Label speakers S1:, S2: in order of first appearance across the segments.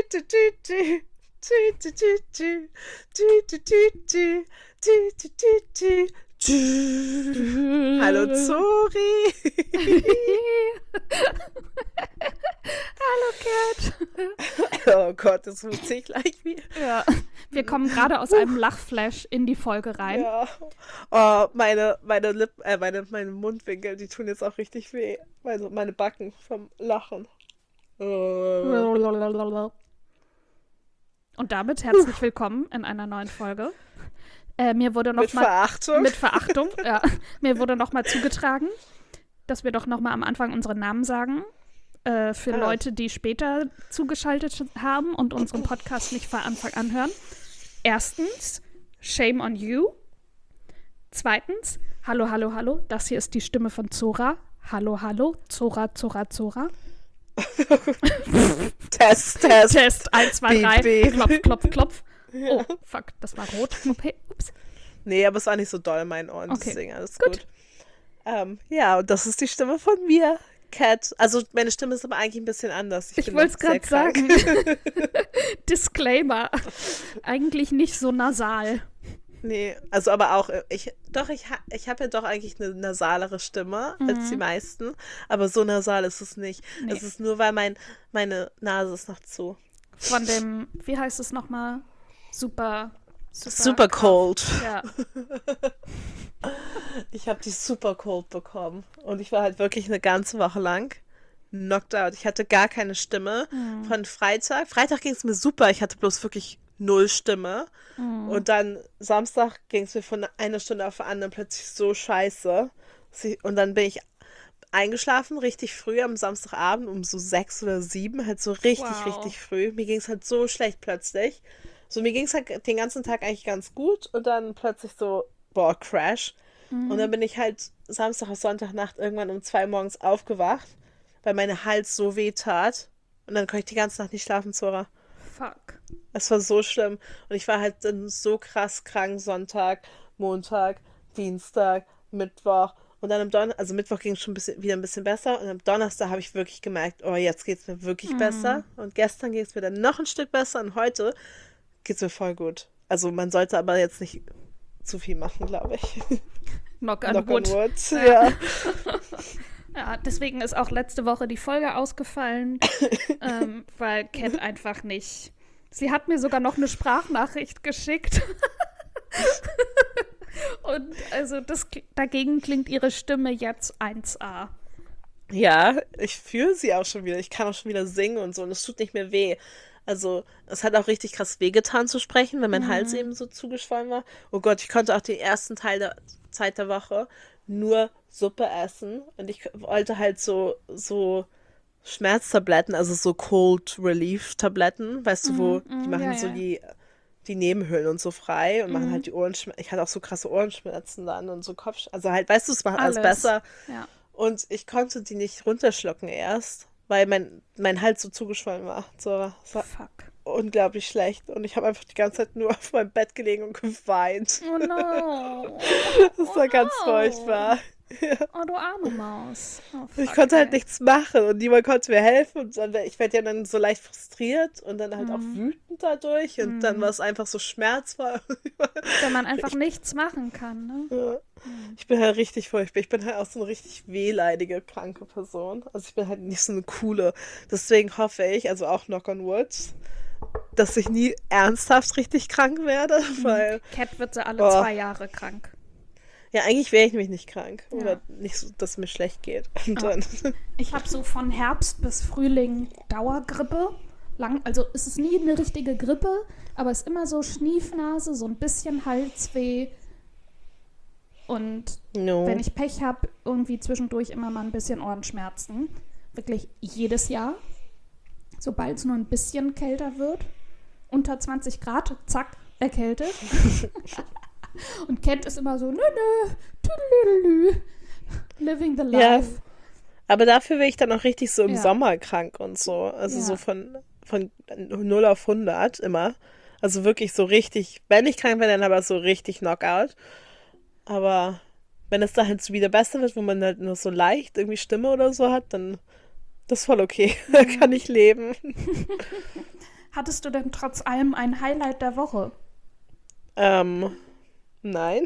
S1: Hallo Zori.
S2: Hallo Cat.
S1: Oh Gott, das muss ich gleich wieder.
S2: Ja, wir kommen gerade aus einem Lachflash in die Folge rein.
S1: Ja. Oh, meine Mundwinkel, die tun jetzt auch richtig weh. Also meine Backen vom Lachen.
S2: Und damit herzlich willkommen in einer neuen Folge. Mir wurde noch
S1: mit Verachtung.
S2: Mit Verachtung, ja. Mir wurde noch mal zugetragen, dass wir doch noch mal am Anfang unseren Namen sagen. Für Leute, die später zugeschaltet haben und unseren Podcast nicht von Anfang an hören. Erstens, shame on you. Zweitens, hallo, hallo, hallo. Das hier ist die Stimme von Zora. Hallo, hallo. Zora, Zora, Zora.
S1: Test.
S2: Test, 1, 2, 3.
S1: Beep.
S2: Klopf, klopf, klopf.
S1: Ja.
S2: Oh, fuck, das war rot. Okay, ups.
S1: Nee, aber es war nicht so doll in meinen Ohren,
S2: Okay.
S1: deswegen alles gut. Ja, und das ist die Stimme von mir, Cat. Also meine Stimme ist aber eigentlich ein bisschen anders. Ich
S2: wollte es
S1: gerade
S2: gerade sagen. Disclaimer. Eigentlich nicht so nasal.
S1: Nee, also aber auch, ich habe ja doch eigentlich eine nasalere Stimme als die meisten, aber so nasal ist es nicht.
S2: Nee.
S1: Es ist nur, weil meine Nase ist noch zu.
S2: Von dem, wie heißt es nochmal? Super
S1: Cold.
S2: Ja.
S1: Ich habe die Super Cold bekommen und ich war halt wirklich eine ganze Woche lang knocked out. Ich hatte gar keine Stimme. Von Freitag ging es mir super, ich hatte bloß wirklich 0 Stimme. Und dann Samstag ging es mir von einer Stunde auf die andere plötzlich so scheiße. Und dann bin ich eingeschlafen, richtig früh am Samstagabend um so 6 oder 7, halt so richtig früh. Mir ging es halt so schlecht plötzlich. So, mir ging es halt den ganzen Tag eigentlich ganz gut und dann plötzlich so, Crash. Und dann bin ich halt Samstag auf Sonntagnacht irgendwann um 2 morgens aufgewacht, weil mein Hals so weh tat. Und dann konnte ich die ganze Nacht nicht schlafen, Zora.
S2: Fuck.
S1: Es war so schlimm. Und ich war halt dann so krass krank Sonntag, Montag, Dienstag, Mittwoch. Und dann also Mittwoch ging es schon wieder ein bisschen besser. Und am Donnerstag habe ich wirklich gemerkt, oh, jetzt geht es mir wirklich besser. Und gestern ging es mir dann noch ein Stück besser. Und heute geht es mir voll gut. Also man sollte aber jetzt nicht zu viel machen, glaube ich.
S2: Knock on wood.
S1: Ja.
S2: Ja, deswegen ist auch letzte Woche die Folge ausgefallen, weil Cat einfach nicht. Sie hat mir sogar noch eine Sprachnachricht geschickt. Und also dagegen klingt ihre Stimme jetzt 1A.
S1: Ja, ich fühle sie auch schon wieder. Ich kann auch schon wieder singen und so. Und es tut nicht mehr weh. Also, es hat auch richtig krass wehgetan zu sprechen, wenn mein Hals eben so zugeschwollen war. Oh Gott, ich konnte auch den ersten Teil der Zeit der Woche nur Suppe essen. Und ich wollte halt so Schmerztabletten, also so Cold Relief Tabletten, weißt du, wo die machen so die Nebenhöhlen und so frei und machen halt die Ohrenschmerzen. Ich hatte auch so krasse Ohrenschmerzen dann und so also halt, weißt du, es macht alles besser.
S2: Ja.
S1: Und ich konnte die nicht runterschlucken erst, weil mein Hals so zugeschwollen war. So, es war
S2: Fuck.
S1: unglaublich schlecht. Und ich habe einfach die ganze Zeit nur auf meinem Bett gelegen und geweint.
S2: Oh no.
S1: Das war ganz furchtbar.
S2: Oh, du arme Maus. Oh, fuck,
S1: Ich konnte halt
S2: ey.
S1: nichts machen und niemand konnte mir helfen. Und dann, ich werde ja dann so leicht frustriert und dann halt auch wütend dadurch. Und dann war es einfach so schmerzvoll.
S2: Wenn man einfach nichts machen kann, ne?
S1: Ja. Ich bin halt richtig furchtbar. Ich bin halt auch so eine richtig wehleidige, kranke Person. Also ich bin halt nicht so eine coole. Deswegen hoffe ich, also auch knock on wood, dass ich nie ernsthaft richtig krank werde. Weil,
S2: Cat wird so alle 2 Jahre krank.
S1: ja, eigentlich wäre ich nämlich nicht krank.
S2: Ja.
S1: Oder nicht so, dass es mir schlecht geht. Und dann,
S2: Ich habe so von Herbst bis Frühling Dauergrippe. Also ist es nie eine richtige Grippe, aber es ist immer so Schniefnase, so ein bisschen Halsweh. Und wenn ich Pech habe, irgendwie zwischendurch immer mal ein bisschen Ohrenschmerzen. Wirklich jedes Jahr. Sobald es nur ein bisschen kälter wird. Unter 20 Grad, zack, erkältet. Und Cat ist immer so, nö, tüdelüdelü, living the life.
S1: Ja, aber dafür wäre ich dann auch richtig so im
S2: Ja.
S1: Sommer krank und so. Also
S2: Ja.
S1: so von 0 auf 100 immer. Also wirklich so richtig, wenn ich krank bin, dann aber so richtig Knockout. Aber wenn es da halt so wieder besser wird, wo man halt nur so leicht irgendwie Stimme oder so hat, dann das ist voll okay. Da kann ich leben.
S2: Hattest du denn trotz allem ein Highlight der Woche?
S1: Nein.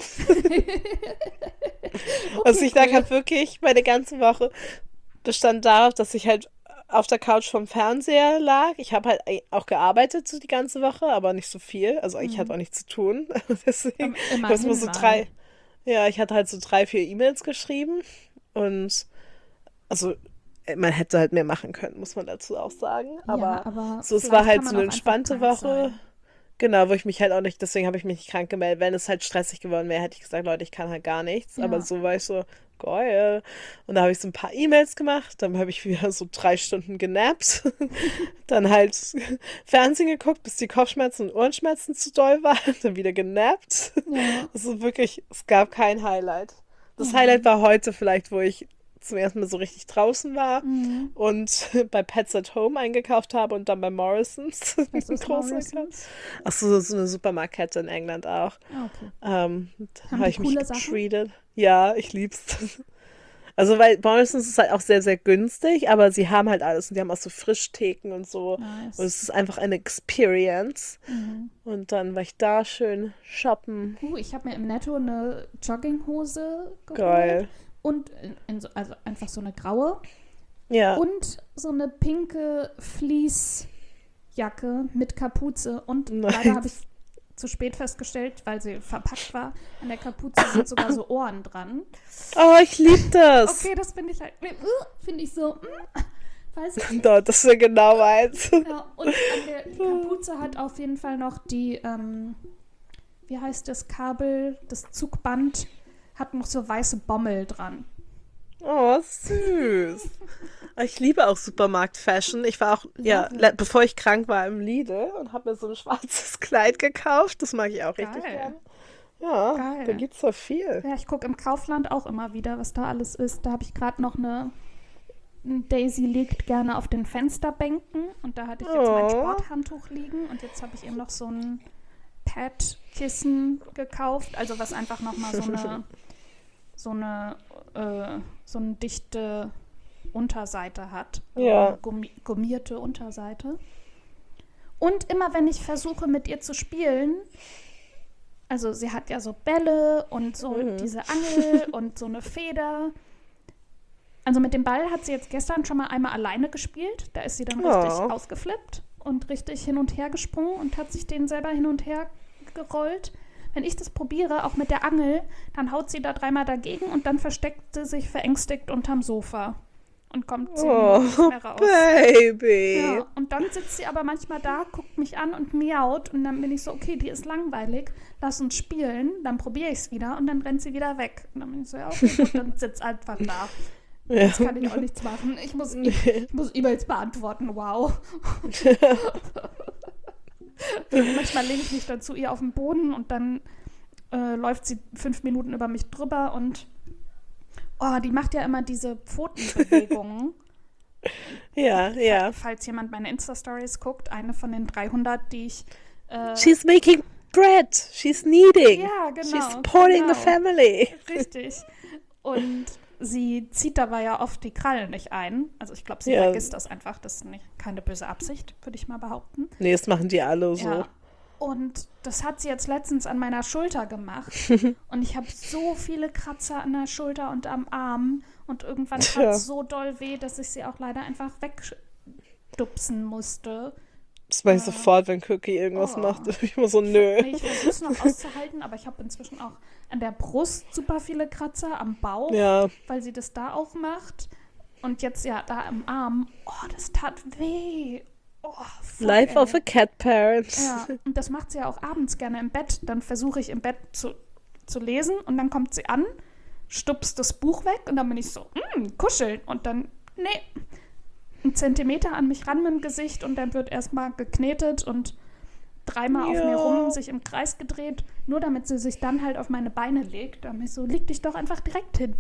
S2: Okay,
S1: Also ich lag
S2: cool.
S1: halt wirklich meine ganze Woche bestand darauf, dass ich halt auf der Couch vom Fernseher lag. Ich habe halt auch gearbeitet so die ganze Woche, aber nicht so viel. Also ich hatte auch nichts zu tun. Deswegen, ich habe nur
S2: Immerhin
S1: so
S2: mal.
S1: ja, ich hatte halt so 3, 4 E-Mails geschrieben. Und also man hätte halt mehr machen können, muss man dazu auch sagen.
S2: Ja,
S1: Aber
S2: aber
S1: so, es war
S2: vielleicht
S1: halt
S2: kann
S1: so
S2: man
S1: eine
S2: auch einfach
S1: entspannte
S2: krank
S1: Woche.
S2: sein.
S1: Genau, wo ich mich halt auch nicht, deswegen habe ich mich nicht krank gemeldet. Wenn es halt stressig geworden wäre, hätte ich gesagt, Leute, ich kann halt gar nichts. Aber
S2: Ja.
S1: so war ich so, geil. Und da habe ich so ein paar E-Mails gemacht, dann habe ich wieder so 3 Stunden genappt. Dann halt Fernsehen geguckt, bis die Kopfschmerzen und Ohrenschmerzen zu doll waren. Dann wieder genappt.
S2: Ja.
S1: Also wirklich, es gab kein Highlight. Das Highlight
S2: Mhm.
S1: war heute vielleicht, wo ich zum ersten Mal so richtig draußen war
S2: Mhm.
S1: und bei Pets at Home eingekauft habe und dann bei Morrisons.
S2: Was
S1: Ein
S2: ist
S1: großer Einkauf.
S2: Morrisons?
S1: Ach so, so eine Supermarktkette in England auch.
S2: Ah, okay.
S1: Da
S2: Haben
S1: habe
S2: die
S1: ich mich
S2: coole Sachen?
S1: getreated. Ja, ich lieb's. Also, weil Morrisons ist halt auch sehr, sehr günstig, aber sie haben halt alles und die haben auch so Frischtheken und so. Und
S2: Nice.
S1: es ist einfach eine Experience.
S2: Mhm.
S1: Und dann war ich da schön shoppen.
S2: Ich habe mir im Netto eine Jogginghose geholt
S1: Geil.
S2: und also einfach so eine graue
S1: Ja.
S2: und so eine pinke Fleecejacke mit Kapuze. Und leider habe ich
S1: Nice.
S2: zu spät festgestellt, weil sie verpackt war. An der Kapuze sind sogar so Ohren dran.
S1: Oh, ich liebe das.
S2: Okay, das finde ich halt, finde ich so, weiß ich nicht.
S1: Doch, das wäre genau meins.
S2: Ja, und an der Kapuze hat auf jeden Fall noch die, wie heißt das Kabel, das Zugband, hat noch so weiße Bommel dran.
S1: Oh, süß. Ich liebe auch Supermarkt-Fashion. Ich war auch, ja,
S2: Love it.
S1: bevor ich krank war, im Lidl und habe mir so ein schwarzes Kleid gekauft. Das mag ich auch richtig
S2: Geil.
S1: gerne. Ja, da
S2: Geil.
S1: gibt's so viel.
S2: Ja, ich gucke im Kaufland auch immer wieder, was da alles ist. Da habe ich gerade noch Daisy liegt gerne auf den Fensterbänken und da hatte ich jetzt mein
S1: Oh,
S2: Sporthandtuch liegen und jetzt habe ich eben noch so ein Pad-Kissen gekauft, also was einfach nochmal so eine dichte Unterseite hat, so
S1: ja.
S2: eine gummierte Unterseite. Und immer wenn ich versuche mit ihr zu spielen, also sie hat ja so Bälle und so diese Angel und so eine Feder. Also mit dem Ball hat sie jetzt gestern schon mal einmal alleine gespielt. Da ist sie dann richtig
S1: Oh.
S2: ausgeflippt und richtig hin und her gesprungen und hat sich den selber hin und her gerollt. Wenn ich das probiere, auch mit der Angel, dann haut sie da 3-mal dagegen und dann versteckt sie sich verängstigt unterm Sofa und kommt 10 Minuten nicht
S1: Oh,
S2: mehr raus.
S1: Baby.
S2: Ja, und dann sitzt sie aber manchmal da, guckt mich an und miaut und dann bin ich so, okay, die ist langweilig, lass uns spielen, dann probiere ich es wieder und dann rennt sie wieder weg. Und dann bin ich so, ja, okay, gut, dann sitzt einfach da.
S1: Ja.
S2: Jetzt kann ich auch nichts machen. Ich muss E-Mails beantworten, wow. Manchmal lehne ich mich dann zu ihr auf den Boden und dann läuft sie 5 Minuten über mich drüber und die macht ja immer diese Pfotenbewegungen.
S1: Ja, ja.
S2: Falls jemand meine Insta-Stories guckt, eine von den 300, die ich
S1: She's making bread. She's kneading.
S2: ja, genau.
S1: She's supporting the family.
S2: Richtig. Und sie zieht dabei ja oft die Krallen nicht ein. Also ich glaube, sie
S1: Ja.
S2: vergisst das einfach. Das ist keine böse Absicht, würde ich mal behaupten.
S1: Nee, das machen die alle so.
S2: Ja. Und das hat sie jetzt letztens an meiner Schulter gemacht. Und ich habe so viele Kratzer an der Schulter und am Arm. Und irgendwann tat
S1: Tja.
S2: es so doll weh, dass ich sie auch leider einfach wegstupsen musste.
S1: Das mache ich sofort, wenn Cookie irgendwas
S2: Oh.
S1: macht. Ich immer so, nö.
S2: Nee, ich versuche es noch auszuhalten, aber ich habe inzwischen auch an der Brust super viele Kratzer, am Bauch,
S1: Ja,
S2: weil sie das da auch macht. Und jetzt ja da am Arm. Oh, das tat weh. Oh, fuck,
S1: Life
S2: ey.
S1: of a cat parent.
S2: Ja, und das macht sie ja auch abends gerne im Bett. Dann versuche ich im Bett zu lesen und dann kommt sie an, stupst das Buch weg und dann bin ich so, kuscheln. Und dann, nee, 1 Zentimeter an mich ran mit dem Gesicht und dann wird erstmal geknetet und 3-mal auf
S1: Ja.
S2: mir rum, sich im Kreis gedreht, nur damit sie sich dann halt auf meine Beine legt. Da bin ich so, leg dich doch einfach direkt hin.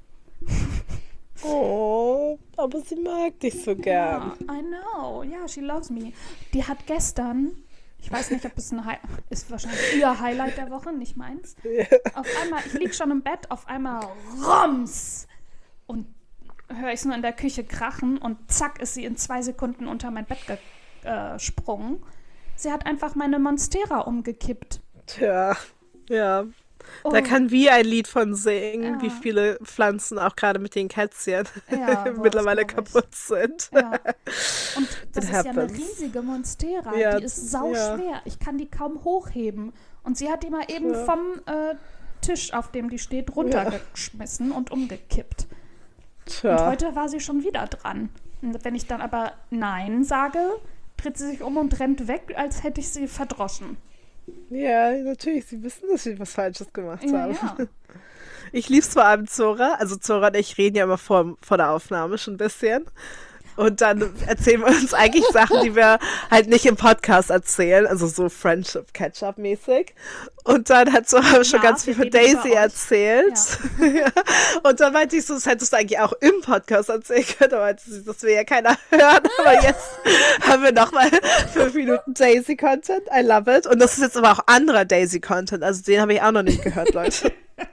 S1: Oh, aber sie mag dich so gern.
S2: Ja, I know. Ja, she loves me. Die hat gestern, ich weiß nicht, ob es ist wahrscheinlich ihr Highlight der Woche, nicht meins. Auf einmal, ich lieg schon im Bett, auf einmal Roms! Und höre ich es nur in der Küche krachen und zack ist sie in 2 Sekunden unter mein Bett Fallschirmsprung. Sie hat einfach meine Monstera umgekippt.
S1: Tja, ja.
S2: Oh,
S1: Da kann wie ein Lied von singen,
S2: Ja.
S1: wie viele Pflanzen auch gerade mit den Kätzchen
S2: ja, boah,
S1: mittlerweile
S2: das glaub ich.
S1: kaputt sind.
S2: Ja. Und das
S1: It
S2: ist ja eine
S1: happens.
S2: riesige Monstera.
S1: Ja,
S2: Die ist sauschwer. Ich kann die kaum hochheben. Und sie hat die mal eben
S1: Ja.
S2: vom Tisch, auf dem die steht, runtergeschmissen und umgekippt. Und
S1: Tja,
S2: heute war sie schon wieder dran. Und wenn ich dann aber Nein sage, dreht sie sich um und rennt weg, als hätte ich sie verdroschen.
S1: ja, natürlich, sie wissen, dass sie was Falsches gemacht
S2: Ja,
S1: haben.
S2: ja.
S1: Ich lieb's vor allem Zora. Also Zora und ich reden ja immer vor der Aufnahme schon ein bisschen. Und dann erzählen wir uns eigentlich Sachen, die wir halt nicht im Podcast erzählen. Also so Friendship, Catch-up-mäßig. Und dann hat Zora schon ganz viel
S2: wir
S1: von
S2: reden über
S1: Daisy
S2: euch.
S1: erzählt. Ja. Und dann meinte ich so, das hättest du eigentlich auch im Podcast erzählen können. Da meinte sie, das will ja keiner hören. Aber jetzt haben wir nochmal 5 Minuten Daisy-Content. I love it. Und das ist jetzt aber auch anderer Daisy-Content. Also den habe ich auch noch nicht gehört, Leute.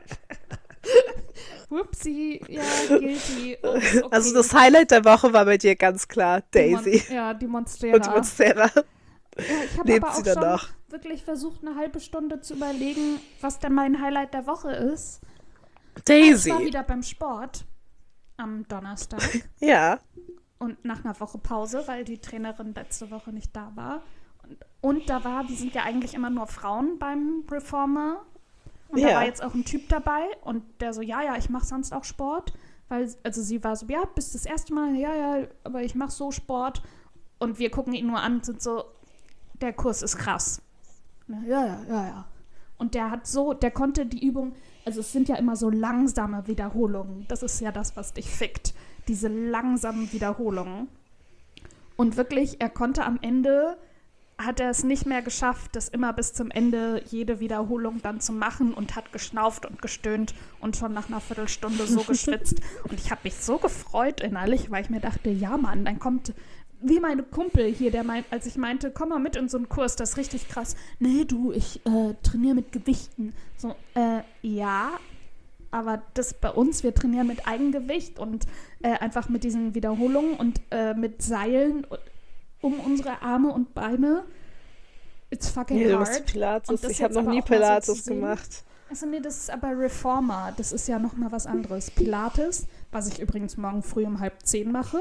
S2: Upsi, ja, guilty. Ups, okay.
S1: Also das Highlight der Woche war bei dir ganz klar Daisy
S2: Die Monstera.
S1: und Monstera.
S2: Ja, ich habe
S1: Lebt
S2: aber
S1: sie
S2: auch
S1: dann
S2: schon
S1: noch?
S2: wirklich versucht, eine halbe Stunde zu überlegen, was denn mein Highlight der Woche ist. Ich war
S1: Daisy.
S2: wieder beim Sport am Donnerstag
S1: Ja.
S2: und nach einer Woche Pause, weil die Trainerin letzte Woche nicht da war. Und wir sind ja eigentlich immer nur Frauen beim Reformer. Und da
S1: Ja.
S2: war jetzt auch ein Typ dabei und der so, ja, ich mache sonst auch Sport. Also sie war so, ja, bist das erste Mal, ja, aber ich mache so Sport. Und wir gucken ihn nur an und sind so, der Kurs ist krass. Ja. Und der konnte die Übung, also es sind ja immer so langsame Wiederholungen. Das ist ja das, was dich fickt. Diese langsamen Wiederholungen. Und wirklich, er konnte am Ende, hat er es nicht mehr geschafft, das immer bis zum Ende jede Wiederholung dann zu machen und hat geschnauft und gestöhnt und schon nach einer Viertelstunde so geschwitzt. Und ich habe mich so gefreut innerlich, weil ich mir dachte, ja Mann, dann kommt, wie meine Kumpel hier, als ich meinte, komm mal mit in so einen Kurs, das ist richtig krass. Nee, du, ich trainiere mit Gewichten. So, ja, aber das bei uns, wir trainieren mit Eigengewicht und einfach mit diesen Wiederholungen und mit Seilen um unsere Arme und Beine. It's fucking
S1: Nee, du
S2: hard.
S1: machst Pilates.
S2: Und das
S1: Ich habe
S2: jetzt
S1: noch
S2: aber
S1: nie
S2: auch mal so
S1: Pilates
S2: zu sehen.
S1: gemacht.
S2: Also nee, das ist aber Reformer. Das ist ja nochmal was anderes. Pilates, was ich übrigens morgen früh um 9:30 mache,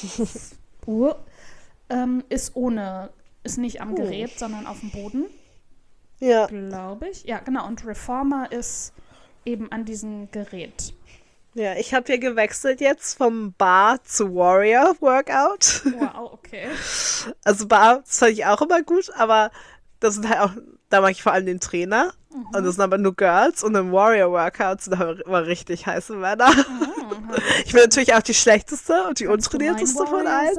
S2: ist nicht am Gerät, sondern auf dem Boden,
S1: Ja.
S2: glaube ich. Ja, genau. Und Reformer ist eben an diesem Gerät.
S1: Ja, ich habe hier gewechselt jetzt vom Bar zu Warrior Workout.
S2: Wow, okay.
S1: Also Bar, das fand ich auch immer gut, aber das sind halt auch, da mag ich vor allem den Trainer. Und das sind aber nur Girls und im Warrior Workout sind aber immer richtig heiße Männer. Ich bin natürlich auch die schlechteste und die untrainierteste von allen.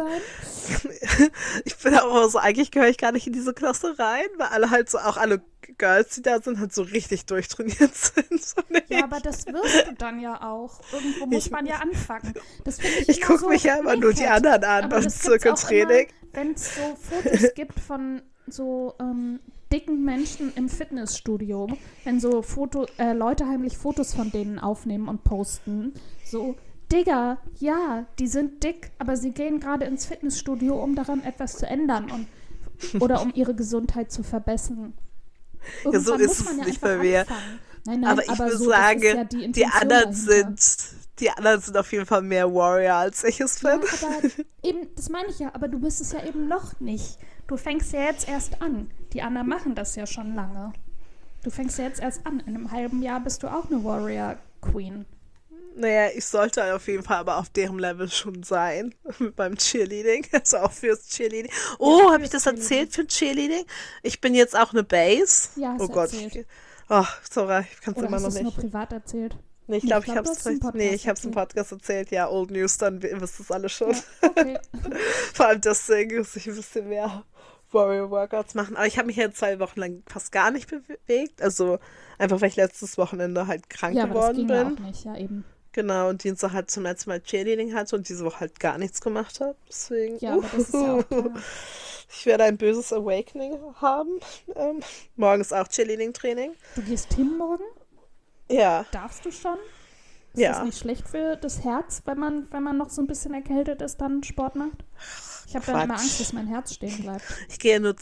S1: Ich bin aber so, eigentlich gehöre ich gar nicht in diese Klasse rein, weil alle halt so, auch alle Girls, die da sind, halt so richtig durchtrainiert sind.
S2: Ja, aber das wirst du dann ja auch. Irgendwo muss man ja anfangen. Das finde ich
S1: Ich
S2: immer
S1: gucke
S2: so
S1: mich ja immer nur die
S2: naked.
S1: anderen an
S2: Aber
S1: beim
S2: das gibt's auch
S1: Zirkeltraining.
S2: Wenn es so Fotos gibt von so dicken Menschen im Fitnessstudio, wenn so Leute heimlich Fotos von denen aufnehmen und posten, so, Digga, ja, die sind dick, aber sie gehen gerade ins Fitnessstudio, um daran etwas zu ändern oder um ihre Gesundheit zu verbessern.
S1: Ja, so
S2: Irgendwann
S1: ist
S2: muss
S1: es
S2: man ja
S1: nicht
S2: einfach
S1: bei mir.
S2: anfangen. Nein,
S1: Aber ich
S2: aber
S1: würde
S2: so, das
S1: sagen,
S2: ist ja die
S1: die
S2: Intention
S1: anderen
S2: dahinter.
S1: sind auf jeden Fall mehr Warrior, als ich es
S2: Ja,
S1: bin.
S2: aber eben, das meine ich ja, aber du bist es ja eben noch nicht. Du fängst ja jetzt erst an. Die anderen machen das ja schon lange. Du fängst ja jetzt erst an. In einem halben Jahr bist du auch eine Warrior Queen.
S1: Naja, ich sollte auf jeden Fall aber auf deren Level schon sein. Beim Cheerleading. Also auch fürs Cheerleading. Oh,
S2: Ja,
S1: habe ich
S2: fürs
S1: das erzählt für Cheerleading? Ich bin jetzt auch eine Base.
S2: Ja, hast
S1: Oh
S2: du
S1: Gott.
S2: erzählt.
S1: Oh, sorry, ich kann es
S2: Oder
S1: immer
S2: hast du
S1: noch
S2: es nur
S1: nicht.
S2: privat erzählt?
S1: Nee, ich
S2: Nee,
S1: glaube,
S2: ich
S1: ich
S2: glaub,
S1: habe
S2: du hast es im Podcast
S1: ich habe es im Podcast erzählt. Ja, Old News, dann wisst es alle schon.
S2: Ja, okay.
S1: Vor allem deswegen muss ich ein bisschen mehr Warrior-Workouts machen. Aber ich habe mich ja 2 Wochen lang fast gar nicht bewegt. Also einfach, weil ich letztes Wochenende halt krank
S2: Ja, aber das
S1: geworden
S2: ging
S1: bin.
S2: ja auch nicht, ja eben.
S1: Genau, und Dienstag halt zum letzten Mal Cheerleading hatte und diese Woche halt gar nichts gemacht habe. Deswegen,
S2: Ja, aber das ist ja auch klar.
S1: ich werde ein böses Awakening haben. Morgen ist auch Cheerleading-Training.
S2: Du gehst hin morgen?
S1: Ja,
S2: Darfst du schon? Ist
S1: Ja.
S2: das nicht schlecht für das Herz, wenn man noch so ein bisschen erkältet ist, dann Sport macht? Ich habe dann immer Angst, dass mein Herz stehen bleibt.
S1: Ich gehe nur...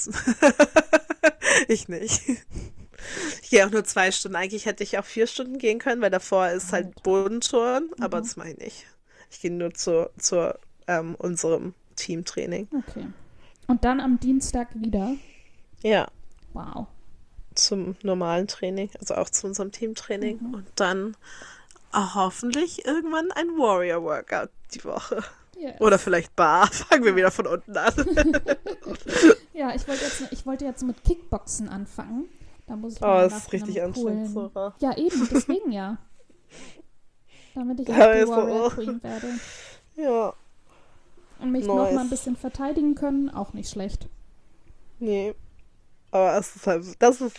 S1: Ich nicht. Ich gehe auch nur 2 Stunden. Eigentlich hätte ich auch 4 Stunden gehen können, weil davor ist halt Bodentouren, aber das mache ich nicht. Ich gehe nur zu unserem Teamtraining.
S2: Okay. Und dann am Dienstag wieder?
S1: Ja.
S2: Wow.
S1: Zum normalen Training, also auch zu unserem Teamtraining. Und dann hoffentlich irgendwann ein Warrior-Workout die Woche.
S2: Yes.
S1: Oder vielleicht Bar. Fangen wir wieder von unten an.
S2: Ja, ich wollte jetzt mit Kickboxen anfangen. Da muss ich
S1: das ist richtig anstrengend. So.
S2: Ja, eben, deswegen ja. Damit ich auch
S1: Ja,
S2: die Warrior Queen werde.
S1: Ja.
S2: Und mich noch mal ein bisschen verteidigen können, auch nicht schlecht.
S1: Nee. Aber es ist halt, das ist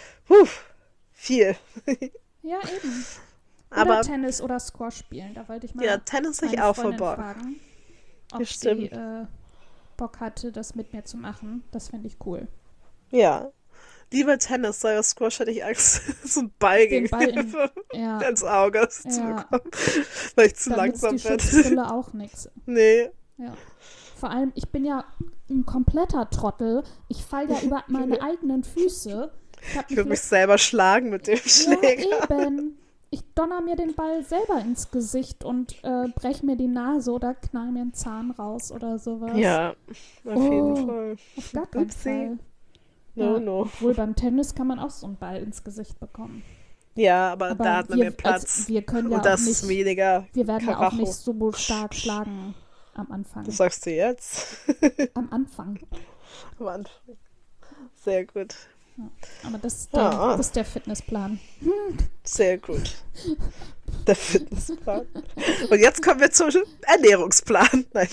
S1: viel.
S2: Ja, eben. Oder
S1: Aber
S2: Tennis oder Squash spielen. Da wollte ich mal
S1: Tennis sich
S2: meine
S1: auch
S2: Freundin
S1: verborgen.
S2: fragen, ob
S1: Ja,
S2: sie Bock hatte, das mit mir zu machen. Das fände ich cool.
S1: Ja. Lieber Tennis, sei Squash hätte ich Angst, so einen Ball
S2: Den Ball
S1: ins Auge zu bekommen, weil ich zu langsam
S2: bin.
S1: bin.
S2: Die Schutzbrille auch nix.
S1: Nee.
S2: Ja. Vor allem, ich bin ja ein kompletter Trottel. Ich falle ja über meine eigenen Füße.
S1: Ich würde mich selber schlagen mit dem Schläger.
S2: Ja, eben. Ich donner mir den Ball selber ins Gesicht und breche mir die Nase oder knall mir einen Zahn raus oder sowas.
S1: Ja, auf jeden Fall.
S2: Auf gar keinen Fall.
S1: No.
S2: Obwohl beim Tennis kann man auch so einen Ball ins Gesicht bekommen.
S1: Ja, aber da hat man mehr Platz.
S2: Wir können ja
S1: und das
S2: auch nicht,
S1: ist weniger
S2: wir werden ja auch
S1: Karacho.
S2: nicht so stark schlagen am Anfang.
S1: Das sagst du jetzt?
S2: Am Anfang.
S1: Am Anfang. Sehr gut.
S2: Ja, aber das ist der Fitnessplan.
S1: Sehr gut. Der Fitnessplan. Und jetzt kommen wir zum Ernährungsplan. Nein.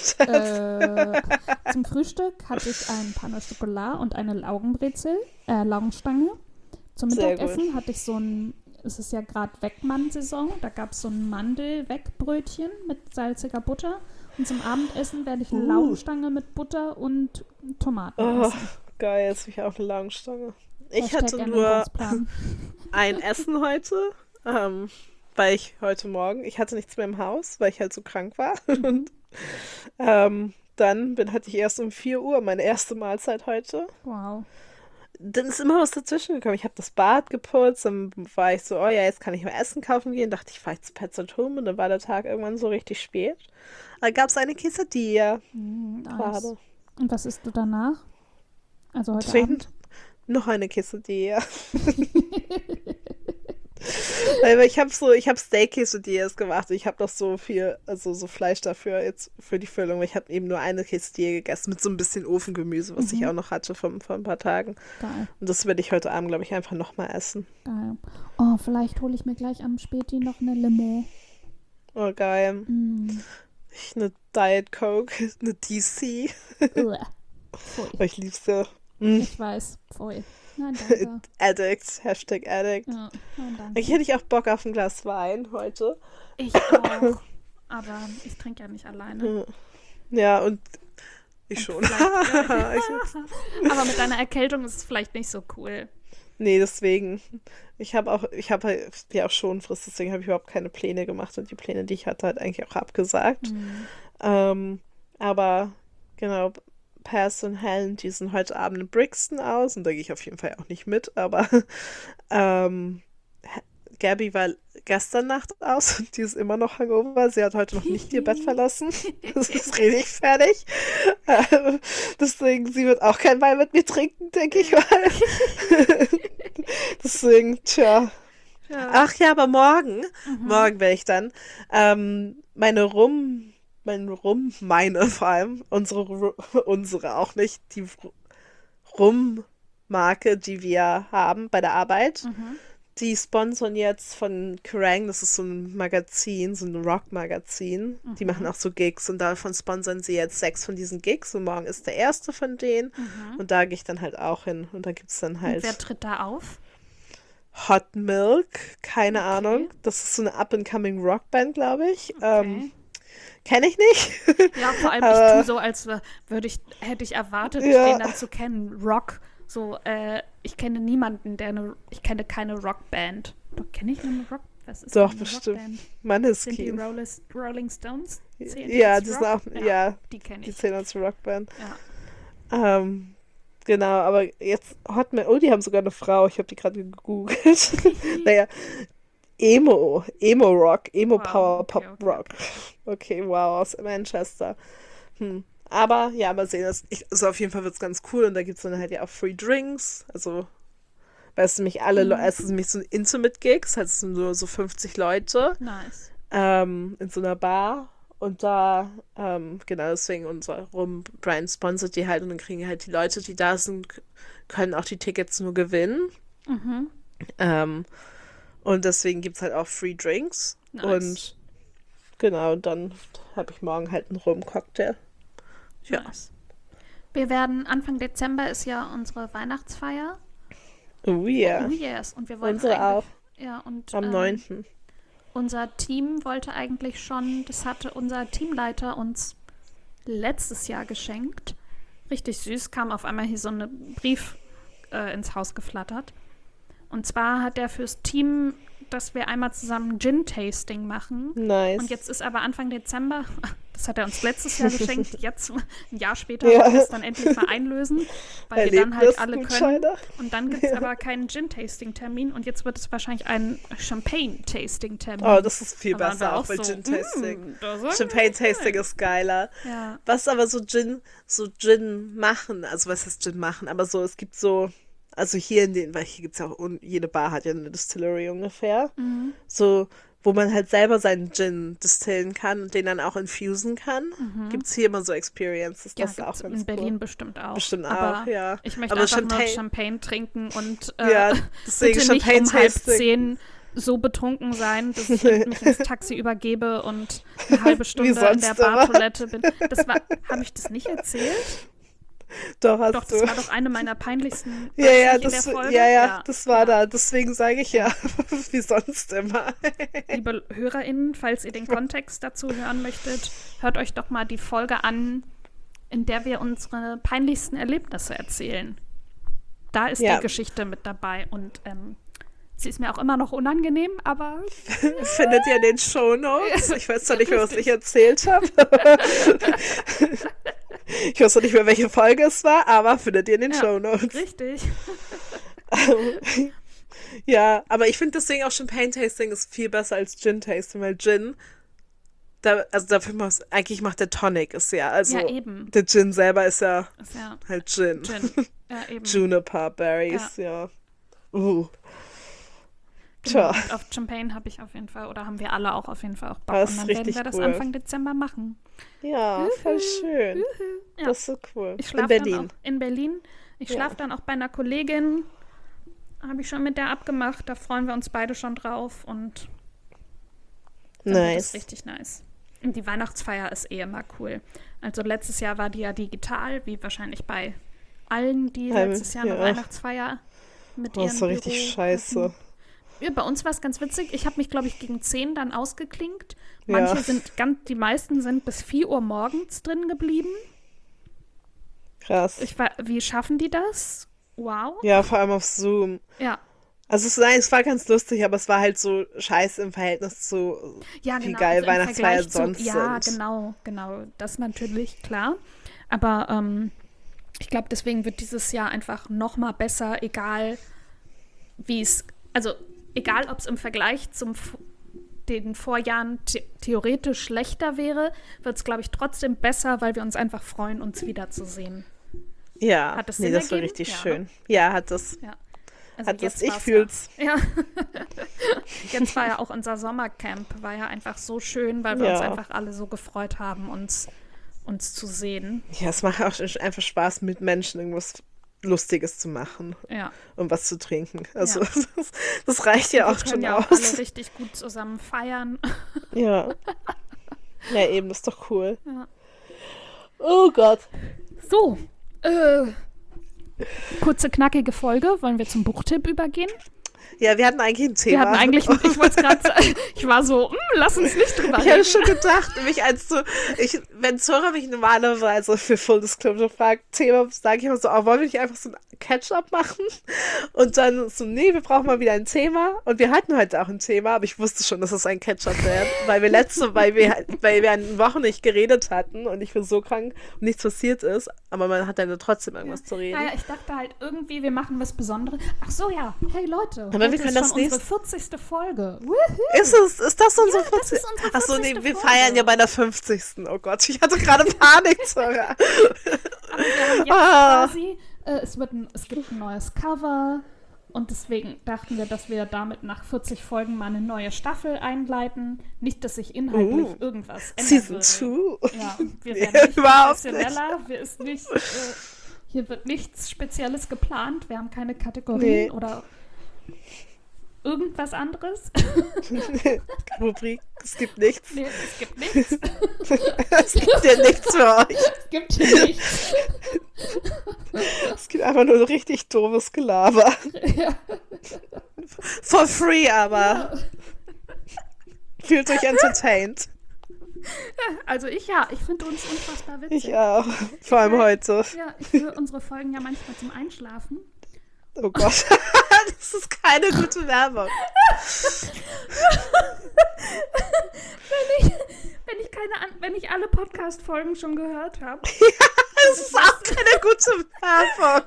S2: Zum Frühstück hatte ich ein Pain au Chocolat und eine Laugenstange. Zum Mittagessen hatte ich es ist ja gerade Wegmann-Saison, da gab es so ein Mandel-Wegbrötchen mit salziger Butter. Und zum Abendessen werde ich eine Laugenstange mit Butter und Tomaten essen.
S1: Geil, jetzt habe ich auch eine Laugenstange. Ich
S2: Hashtag
S1: hatte nur
S2: Ernährungsplan.
S1: ein Essen heute, weil ich heute Morgen, ich hatte nichts mehr im Haus, weil ich halt so krank war. Und dann hatte ich erst um 4 Uhr meine erste Mahlzeit heute.
S2: Wow.
S1: Dann ist immer was dazwischen gekommen. Ich habe das Bad geputzt, dann war ich so, oh ja, jetzt kann ich mal Essen kaufen gehen. Dachte ich, fahre ich zu Pets at Home und dann war der Tag irgendwann so richtig spät. Da gab es eine Quesadilla.
S2: Nice.
S1: Gerade.
S2: Und was isst du danach? Also heute
S1: Deswegen
S2: Abend?
S1: noch eine Quesadilla. Weil ich habe Steak-Quesadillas gemacht. Ich habe noch so viel, also so Fleisch dafür jetzt für die Füllung. Weil ich habe eben nur eine Quesadilla gegessen mit so ein bisschen Ofengemüse, was ich auch noch hatte vor ein paar Tagen.
S2: Geil.
S1: Und das werde ich heute Abend, glaube ich, einfach nochmal essen.
S2: Geil. Oh, vielleicht hole ich mir gleich am Späti noch eine Limo.
S1: Oh, geil. Eine Diet Coke, eine DC. Weil ich lieb's ja.
S2: Ich weiß, voll. Nein, danke.
S1: Addict, Hashtag Addict.
S2: Ja, nein, danke.
S1: Eigentlich hätte ich auch Bock auf ein Glas Wein heute.
S2: Ich auch. Aber ich trinke ja nicht alleine.
S1: Ja, und ich schon.
S2: Aber mit deiner Erkältung ist es vielleicht nicht so cool.
S1: Nee, deswegen. Ich habe ja auch schon Frist, deswegen habe ich überhaupt keine Pläne gemacht und die Pläne, die ich hatte, halt eigentlich auch abgesagt. Aber genau, Paz und Helen, die sind heute Abend in Brixton aus und da gehe ich auf jeden Fall auch nicht mit, aber Gabby war gestern Nacht aus und die ist immer noch hangover. Sie hat heute noch nicht ihr Bett verlassen. Das ist richtig fertig. Deswegen, sie wird auch kein Wein mit mir trinken, denke ich mal. Deswegen, tja. Ja. Ach ja, aber morgen werde ich dann meine vor allem, unsere auch nicht, die Rum-Marke, die wir haben bei der Arbeit, die sponsern jetzt von Kerrang, das ist so ein Magazin, so ein Rock-Magazin, die machen auch so Gigs und davon sponsern sie jetzt 6 von diesen Gigs und morgen ist der erste von denen und da gehe ich dann halt auch hin und da gibt es dann halt...
S2: Und wer tritt da auf?
S1: Hot Milk, keine Ahnung, das ist so eine up-and-coming Rockband, glaube ich.
S2: Okay.
S1: Kenne ich nicht.
S2: Ja, vor allem, ich tue so, als hätte ich erwartet, den dann zu kennen. Rock, so, ich kenne niemanden, ich kenne keine Rockband. Doch, kenne ich eine Was ist
S1: Doch,
S2: eine
S1: bestimmt.
S2: Rockband? Sind die
S1: Maneskin.
S2: Rolling Stones? Zählen die
S1: Ja,
S2: als
S1: die sind
S2: Rock?
S1: auch, ja,
S2: Die kenne
S1: die
S2: ich.
S1: zählen als Rockband.
S2: Ja.
S1: Genau, aber jetzt Hotmail, die haben sogar eine Frau, ich habe die gerade gegoogelt. Naja, Emo-Rock,
S2: Wow,
S1: Emo-Power-Pop-Rock.
S2: okay.
S1: Okay, wow, aus Manchester. Aber ja, mal sehen, also auf jeden Fall wird es ganz cool und da gibt es dann halt ja auch Free Drinks, also weil es nämlich es ist nämlich so ein Intimate-Gig, das heißt es sind nur so 50 Leute
S2: Nice.
S1: in so einer Bar und da, genau deswegen Brian sponsert die halt und dann kriegen halt die Leute, die da sind, können auch die Tickets nur gewinnen. Und deswegen gibt es halt auch Free Drinks.
S2: Nice.
S1: Und genau, dann habe ich morgen halt einen Rum-Cocktail. Ja.
S2: Nice. Wir werden, Anfang Dezember ist ja unsere Weihnachtsfeier.
S1: Oh yeah.
S2: Oh yes. Und wir wollten
S1: Unsere auch.
S2: Ja, und
S1: Am 9.
S2: unser Team wollte eigentlich schon, das hatte unser Teamleiter uns letztes Jahr geschenkt. Richtig süß, kam auf einmal hier so ein Brief ins Haus geflattert. Und zwar hat er fürs Team, dass wir einmal zusammen Gin-Tasting machen.
S1: Nice.
S2: Und jetzt ist aber Anfang Dezember, das hat er uns letztes Jahr geschenkt, jetzt ein Jahr später
S1: Ja.
S2: wollen wir es dann endlich mal einlösen, weil wir dann halt alle können.
S1: Erlebnisgutscheine.
S2: Und dann gibt es aber keinen Gin-Tasting-Termin und jetzt wird es wahrscheinlich ein Champagne-Tasting-Termin.
S1: Oh, das ist viel
S2: Da waren wir
S1: besser,
S2: auch
S1: auch bei
S2: so,
S1: Gin-Tasting.
S2: das ist
S1: Champagne-Tasting ist geiler.
S2: Ja.
S1: Was aber so Gin machen, also was heißt Gin machen, aber so, es gibt so, also hier weil hier gibt es ja auch, jede Bar hat ja eine Distillery ungefähr, so, wo man halt selber seinen Gin distillen kann und den dann auch infusen kann. Gibt es hier immer so Experiences,
S2: Ja,
S1: das ist auch
S2: gibt's
S1: ganz
S2: in Berlin
S1: cool.
S2: bestimmt auch.
S1: Bestimmt
S2: aber
S1: auch, ja.
S2: Ich möchte
S1: Aber
S2: einfach nur Champagne trinken und
S1: Ja, deswegen
S2: bitte nicht um
S1: Champagne-Tasting.
S2: 9:30 so betrunken sein, dass ich mich ins Taxi übergebe und eine halbe Stunde in
S1: sonst
S2: der
S1: immer.
S2: Bartoilette bin. Habe ich das nicht erzählt?
S1: Doch, hast
S2: Doch,
S1: du.
S2: das war doch eine meiner peinlichsten
S1: Ja,
S2: in
S1: das,
S2: der Folge.
S1: das war da. Deswegen sage ich ja, wie sonst immer.
S2: Liebe HörerInnen, falls ihr den Kontext dazu hören möchtet, hört euch doch mal die Folge an, in der wir unsere peinlichsten Erlebnisse erzählen. Da ist
S1: Ja.
S2: die Geschichte mit dabei und sie ist mir auch immer noch unangenehm, aber
S1: Findet ihr in den Shownotes? Ich weiß zwar nicht mehr, was ich erzählt habe. Ich weiß noch nicht mehr, welche Folge es war, aber findet ihr in den
S2: Ja.
S1: Shownotes.
S2: richtig.
S1: Ja, aber ich finde deswegen auch Champagne-Tasting ist viel besser als Gin-Tasting, weil Gin, dafür eigentlich macht der Tonic, ist ja, also
S2: Ja, eben.
S1: der Gin selber ist ja
S2: Ist ja
S1: halt Gin.
S2: Gin. Ja, eben.
S1: Juniper Berries, ja.
S2: Genau.
S1: Tja,
S2: Und auf Champagne habe ich auf jeden Fall, oder haben wir alle auch auf jeden Fall auch Bock.
S1: Das
S2: Und
S1: ist
S2: dann werden
S1: richtig
S2: wir das
S1: cool.
S2: Anfang Dezember machen.
S1: ja, voll schön.
S2: Ja.
S1: Das ist so cool.
S2: Ich
S1: In
S2: schlafe
S1: Berlin.
S2: dann auch in Berlin. Ich
S1: Ja.
S2: schlafe dann auch bei einer Kollegin. Habe ich schon mit der abgemacht. Da freuen wir uns beide schon drauf. Und dann wird es
S1: Nice.
S2: richtig nice. Und die Weihnachtsfeier ist eh immer cool. Also letztes Jahr war die ja digital, wie wahrscheinlich bei allen, die letztes Jahr eine
S1: ja.
S2: Weihnachtsfeier mit
S1: Das
S2: ihren
S1: ist so richtig
S2: Büro
S1: scheiße.
S2: hatten. Ja, bei uns war es ganz witzig. Ich habe mich, glaube ich, gegen 10 dann ausgeklinkt.
S1: Ja.
S2: Manche die meisten sind bis 4 Uhr morgens drin geblieben.
S1: Krass.
S2: Wie schaffen die das? Wow.
S1: Ja, vor allem auf Zoom.
S2: Ja.
S1: Also es war ganz lustig, aber es war halt so scheiße im Verhältnis zu
S2: Ja,
S1: wie
S2: genau.
S1: geil
S2: also im
S1: Weihnachtsfeiern
S2: Vergleich
S1: sonst
S2: Ja,
S1: sind.
S2: genau. Das natürlich, klar. Aber ich glaube, deswegen wird dieses Jahr einfach noch mal besser, egal egal, ob es im Vergleich zum den Vorjahren theoretisch schlechter wäre, wird es, glaube ich, trotzdem besser, weil wir uns einfach freuen, uns wiederzusehen.
S1: Ja,
S2: Hat das
S1: nee,
S2: Sinn
S1: das war
S2: ergeben?
S1: richtig
S2: Ja,
S1: schön. Ja, hat das.
S2: Ja. Also
S1: Hat das,
S2: jetzt
S1: ich
S2: war's
S1: fühl's.
S2: Ja. Jetzt war ja auch unser Sommercamp, war ja einfach so schön, weil wir
S1: Ja.
S2: uns einfach alle so gefreut haben, uns zu sehen.
S1: Ja, es macht auch einfach Spaß, mit Menschen irgendwas Lustiges zu machen
S2: Ja.
S1: und was zu trinken. Also
S2: Ja.
S1: das reicht ja
S2: Wir
S1: auch
S2: können
S1: schon
S2: ja auch
S1: aus.
S2: alle richtig gut zusammen feiern.
S1: Ja. Ja, eben, das ist doch cool.
S2: Ja.
S1: Oh Gott.
S2: So, kurze, knackige Folge. Wollen wir zum Buchtipp übergehen?
S1: Ja, wir hatten eigentlich ein Thema.
S2: Wir hatten eigentlich, ich wollte es gerade sagen, ich war so, lass uns nicht drüber reden.
S1: Ich habe schon gedacht, wenn Zora mich normalerweise für Full Disclosure fragt, Thema, sage ich immer so, wollen wir nicht einfach so ein Catch-up machen? Und dann so, nee, wir brauchen mal wieder ein Thema. Und wir hatten heute auch ein Thema, aber ich wusste schon, dass es ein Catch-up wäre, weil wir eine Woche nicht geredet hatten und ich war so krank und nichts passiert ist, aber man hat dann trotzdem irgendwas zu reden.
S2: Naja, ich dachte halt irgendwie, wir machen was Besonderes. Ach so, ja. Hey Leute,
S1: aber wir können das
S2: unsere 40. Folge.
S1: Ist das unsere 40?
S2: Das ist unsere 40.
S1: Achso, nee, wir feiern ja bei der 50. Oh Gott, ich hatte gerade Panik, Zora.
S2: Aber wir haben jetzt quasi, es gibt ein neues Cover und deswegen dachten wir, dass wir damit nach 40 Folgen mal eine neue Staffel einleiten. Nicht, dass sich inhaltlich irgendwas ändern
S1: Season
S2: würde.
S1: 2?
S2: Ja, wir werden nicht professioneller, hier wird nichts Spezielles geplant, wir haben keine Kategorien oder irgendwas anderes.
S1: Rubrik, es gibt nichts.
S2: Nee, es gibt nichts.
S1: Es gibt ja nichts für euch.
S2: Es gibt hier nichts.
S1: Es gibt einfach nur richtig doofes Gelaber.
S2: Ja.
S1: For free aber.
S2: Ja.
S1: Fühlt euch entertained.
S2: Also ich finde uns unfassbar witzig.
S1: Ich auch. Vor allem heute.
S2: Ja, ich höre unsere Folgen ja manchmal zum Einschlafen.
S1: Oh Gott. Das ist keine gute Werbung.
S2: Wenn ich alle Podcast-Folgen schon gehört habe.
S1: Ja, das ist auch keine gute Werbung.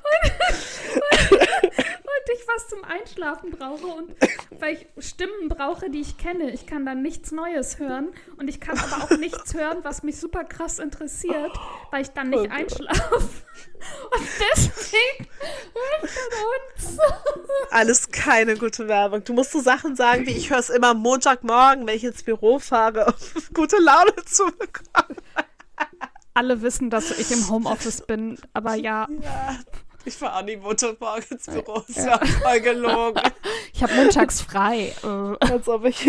S2: Und ich was zum Einschlafen brauche und weil ich Stimmen brauche, die ich kenne. Ich kann dann nichts Neues hören und ich kann aber auch nichts hören, was mich super krass interessiert, weil ich dann nicht einschlafe. Und deswegen höre ich von uns.
S1: Alles keine gute Werbung. Du musst so Sachen sagen, wie ich höre es immer Montagmorgen, wenn ich ins Büro fahre, um gute Laune zu bekommen.
S2: Alle wissen, dass ich im Homeoffice bin, aber ja.
S1: Ich fahre auch nie Montagmorgen ins Büro. Das wäre voll gelogen.
S2: Ich habe montags frei.
S1: Als ob ich...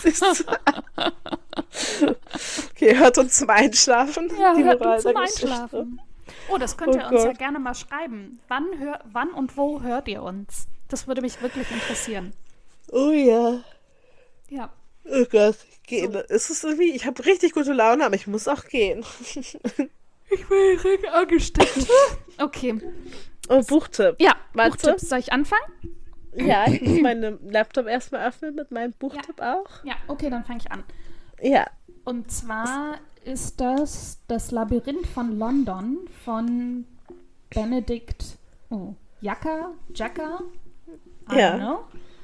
S1: Okay, hört uns zum Einschlafen.
S2: Ja, hört uns zum Einschlafen. Oh, das könnt ihr uns ja gerne mal schreiben. Wann und wo hört ihr uns? Das würde mich wirklich interessieren.
S1: Oh ja.
S2: Ja.
S1: Oh Gott, gehen. So. Es ist irgendwie, ich habe richtig gute Laune, aber ich muss auch gehen.
S2: Ich bin direkt angesteckt. Okay.
S1: Oh, Buchtipp.
S2: Ja, Buchtipps. Soll ich anfangen?
S1: Ja, ich muss meinen Laptop erstmal öffnen mit meinem Buchtipp auch.
S2: Ja, okay, dann fange ich an.
S1: Ja.
S2: Und zwar ist das Labyrinth von London von Benedict Jacker? I don't know.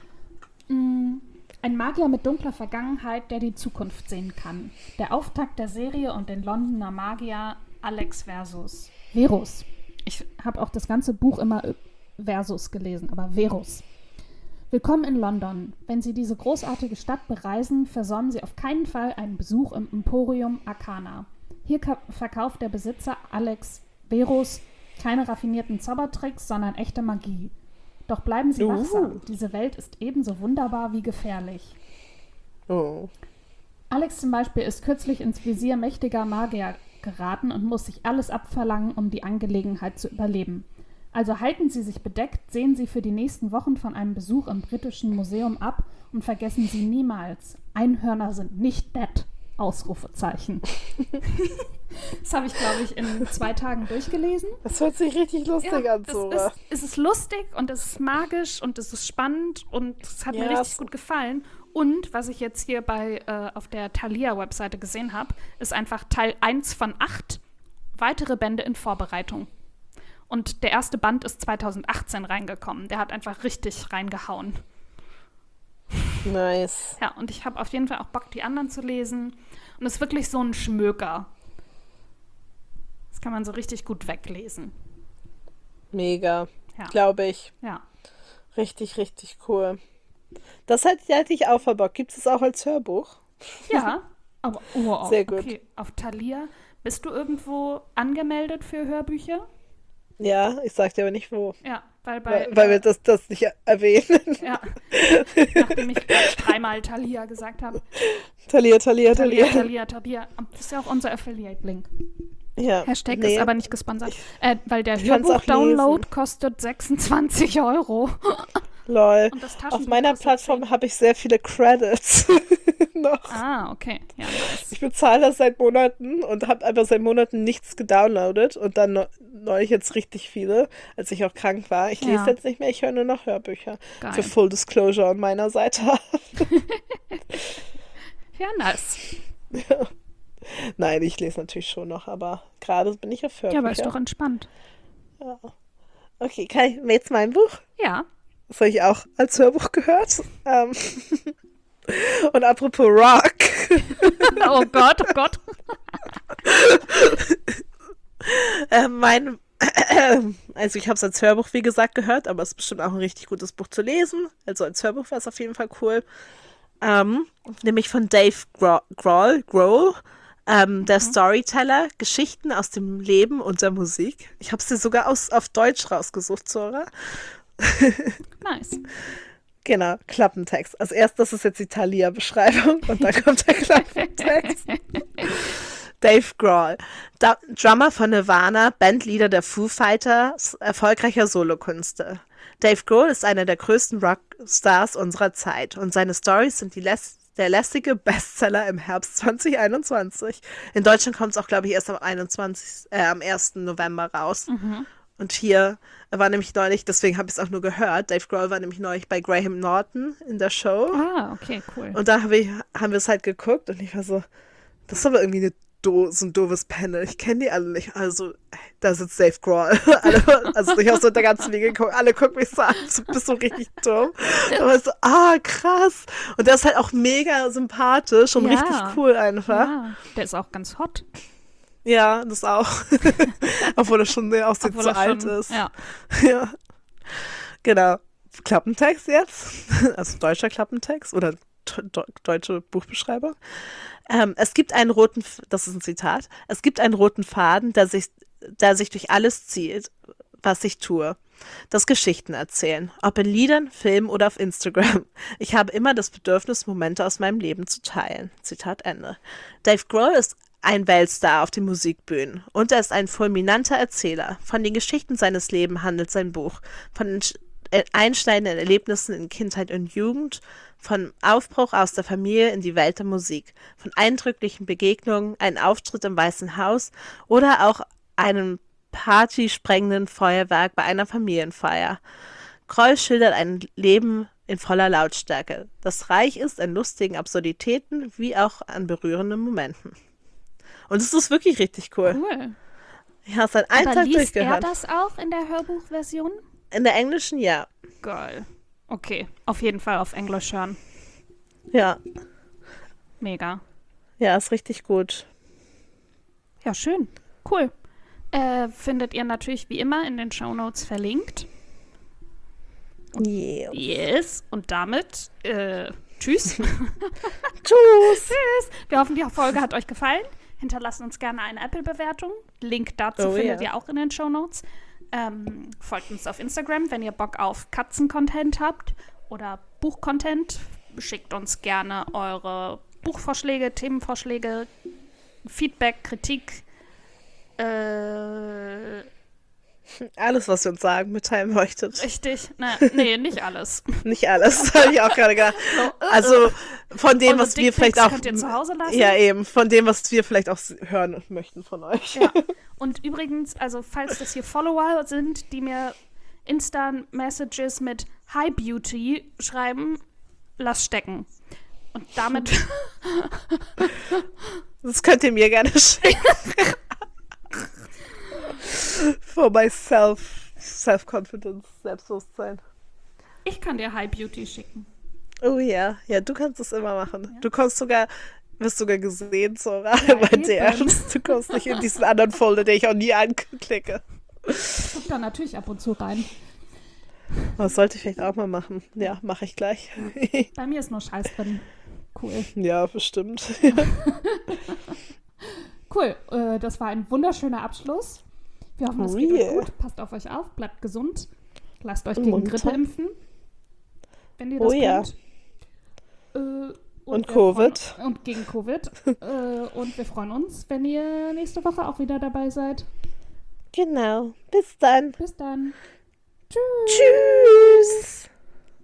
S2: Ein Magier mit dunkler Vergangenheit, der die Zukunft sehen kann. Der Auftakt der Serie und den Londoner Magier Alex Verus. Ich habe auch das ganze Buch immer Versus gelesen, aber Verus. Willkommen in London. Wenn Sie diese großartige Stadt bereisen, versäumen Sie auf keinen Fall einen Besuch im Emporium Arcana. Hier verkauft der Besitzer Alex Verus keine raffinierten Zaubertricks, sondern echte Magie. Doch bleiben Sie wachsam. Diese Welt ist ebenso wunderbar wie gefährlich.
S1: Oh.
S2: Alex zum Beispiel ist kürzlich ins Visier mächtiger Magier geraten und muss sich alles abverlangen, um die Angelegenheit zu überleben. Also halten Sie sich bedeckt, sehen Sie für die nächsten Wochen von einem Besuch im Britischen Museum ab und vergessen Sie niemals, Einhörner sind nicht dead! Ausrufezeichen. Das habe ich, glaube ich, in 2 Tagen durchgelesen.
S1: Das hört sich richtig lustig an, Zora.
S2: Es ist lustig und es ist magisch und es ist spannend und es hat mir richtig gut gefallen. Und was ich jetzt hier auf der Thalia-Webseite gesehen habe, ist einfach Teil 1 von 8 weitere Bände in Vorbereitung. Und der erste Band ist 2018 reingekommen. Der hat einfach richtig reingehauen.
S1: Nice.
S2: Ja, und ich habe auf jeden Fall auch Bock, die anderen zu lesen. Und es ist wirklich so ein Schmöker. Das kann man so richtig gut weglesen.
S1: Mega.
S2: Ja.
S1: Glaube ich.
S2: Ja.
S1: Richtig, richtig cool. Das hätte ich auch voll Bock. Gibt es das auch als Hörbuch?
S2: Ja. Aber,
S1: sehr gut.
S2: Okay. Auf Thalia. Bist du irgendwo angemeldet für Hörbücher?
S1: Ja, ich sag dir aber nicht wo.
S2: Ja, weil
S1: wir das nicht erwähnen.
S2: Ja, nachdem ich 3-mal Thalia gesagt habe.
S1: Thalia.
S2: Das ist ja auch unser Affiliate-Link.
S1: Ja.
S2: Hashtag ist aber nicht gesponsert. Weil der Hörbuch-Download kostet 26 €.
S1: Lol.
S2: Und das
S1: Auf
S2: Taschenbuch
S1: meiner
S2: kostet
S1: Plattform habe ich sehr viele Credits noch.
S2: Ah, okay. Ja, nice.
S1: Ich bezahle das seit Monaten und habe einfach seit Monaten nichts gedownloadet und dann neulich jetzt richtig viele, als ich auch krank war. Ich lese
S2: Ja.
S1: jetzt nicht mehr, ich höre nur noch Hörbücher.
S2: Geil.
S1: Für Full Disclosure an meiner Seite.
S2: Ja, nice.
S1: Nein, ich lese natürlich schon noch, aber gerade bin ich auf Hörbücher.
S2: Ja, aber ist doch entspannt.
S1: Ja. Okay, Kai, jetzt mein Buch.
S2: Ja.
S1: Das habe ich auch als Hörbuch gehört. Und apropos Rock.
S2: Oh Gott, oh Gott.
S1: Also ich habe es als Hörbuch, wie gesagt, gehört, aber es ist bestimmt auch ein richtig gutes Buch zu lesen. Also als Hörbuch war es auf jeden Fall cool. Nämlich von Dave Grohl, der Storyteller, Geschichten aus dem Leben und der Musik. Ich habe es dir sogar auf Deutsch rausgesucht, Zora.
S2: Nice.
S1: Genau, Klappentext. Als erstes ist jetzt die Thalia-Beschreibung und dann kommt der Klappentext. Dave Grohl, Drummer von Nirvana, Bandleader der Foo Fighters, erfolgreicher Solokünstler. Dave Grohl ist einer der größten Rockstars unserer Zeit und seine Storys sind der lästige Bestseller im Herbst 2021. In Deutschland kommt es auch, glaube ich, erst am 1. November raus. Und hier war nämlich neulich, deswegen habe ich es auch nur gehört, Dave Grohl war nämlich neulich bei Graham Norton in der Show.
S2: Ah, okay, cool.
S1: Und da haben wir es halt geguckt und ich war so, das ist aber irgendwie so ein doofes Panel. Ich kenne die alle nicht. Also, da sitzt Dave Grohl. Also ich habe so in der ganzen Liga geguckt, alle gucken mich so an, du bist so richtig dumm. Aber so, krass. Und der ist halt auch mega sympathisch und richtig cool einfach.
S2: Ja, der ist auch ganz hot.
S1: Ja, das auch. Obwohl er schon aussieht, so alt ist.
S2: Ja.
S1: Ja. Genau. Klappentext jetzt. Also deutscher Klappentext oder deutsche Buchbeschreibung. Es gibt einen roten, das ist ein Zitat, es gibt einen roten Faden, der sich durch alles zieht, was ich tue. Das Geschichten erzählen, ob in Liedern, Filmen oder auf Instagram. Ich habe immer das Bedürfnis, Momente aus meinem Leben zu teilen. Zitat Ende. Dave Grohl ist ein Weltstar auf den Musikbühnen und er ist ein fulminanter Erzähler. Von den Geschichten seines Lebens handelt sein Buch, von einschneidenden Erlebnissen in Kindheit und Jugend, von Aufbruch aus der Familie in die Welt der Musik, von eindrücklichen Begegnungen, einem Auftritt im Weißen Haus oder auch einem partysprengenden Feuerwerk bei einer Familienfeier. Grohl schildert ein Leben in voller Lautstärke, das reich ist an lustigen Absurditäten wie auch an berührenden Momenten. Und es ist wirklich richtig cool.
S2: Cool.
S1: Ich habe es seit einem
S2: Aber
S1: Tag
S2: liest
S1: durchgehört.
S2: er das auch in der Hörbuchversion?
S1: In der englischen, ja.
S2: Geil. Okay, auf jeden Fall auf Englisch hören.
S1: Ja.
S2: Mega.
S1: Ja, ist richtig gut.
S2: Ja, schön. Cool. Findet ihr natürlich wie immer in den Shownotes verlinkt.
S1: Yeah.
S2: Yes. Und damit, tschüss.
S1: Tschüss.
S2: Tschüss. Wir hoffen, die Folge hat euch gefallen. Hinterlasst uns gerne eine Apple-Bewertung. Link dazu findet ihr auch in den Shownotes. Folgt uns auf Instagram, wenn ihr Bock auf Katzen-Content habt oder Buch-Content. Schickt uns gerne eure Buchvorschläge, Themenvorschläge, Feedback, Kritik.
S1: Alles, was ihr uns sagen, mitteilen möchtet.
S2: Richtig. Nee, nicht alles.
S1: Nicht alles, habe ich auch gerade gedacht. Also von dem, was wir vielleicht auch...
S2: könnt ihr zu Hause lassen.
S1: Ja, eben. Von dem, was wir vielleicht auch hören möchten von euch.
S2: Ja. Und übrigens, also falls das hier Follower sind, die mir Insta-Messages mit Hi Beauty schreiben, lass stecken. Und damit...
S1: Das könnt ihr mir gerne schicken. For my self-confidence, Selbstbewusstsein.
S2: Ich kann dir Hi Beauty schicken.
S1: Oh ja, ja, du kannst das immer machen.
S2: Ja.
S1: Du wirst sogar gesehen, Zora,
S2: Ja,
S1: bei
S2: eben.
S1: DMs. Du kommst nicht in diesen anderen Folder, den ich auch nie anklicke.
S2: Guck da natürlich ab und zu rein.
S1: Das sollte ich vielleicht auch mal machen. Ja, mache ich gleich.
S2: Bei mir ist nur Scheiß drin. Cool.
S1: Ja, bestimmt.
S2: Cool, das war ein wunderschöner Abschluss. Wir hoffen, es geht euch gut. Passt auf euch auf, bleibt gesund. Lasst euch gegen Grippe impfen, wenn ihr das könnt.
S1: Und Covid.
S2: Und gegen Covid. Und wir freuen uns, wenn ihr nächste Woche auch wieder dabei seid.
S1: Genau. Bis dann.
S2: Bis dann.
S1: Tschüss.